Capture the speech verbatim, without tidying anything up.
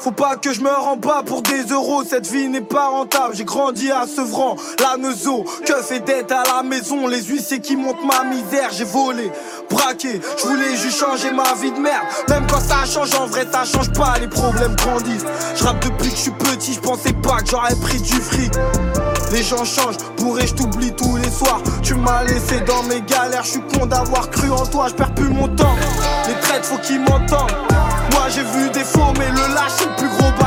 Faut pas que je me rends pas pour des euros, cette vie n'est pas rentable. J'ai grandi à Sevran, la Neuzo, que fait d'être à la maison. Les huissiers qui montent ma misère, j'ai volé, braqué. Je voulais juste changer ma vie de merde. Même quand ça change, en vrai ça change pas, les problèmes grandissent. Je rappe depuis que je suis petit, je pensais pas que j'aurais pris du fric. Les gens changent, pourrais je t'oublie tous les soirs. Tu m'as laissé dans mes galères, je suis con d'avoir cru en toi, je perds plus mon temps. Les traites faut qu'ils m'entendent. Moi j'ai vu des faux mais le lâche c'est le plus gros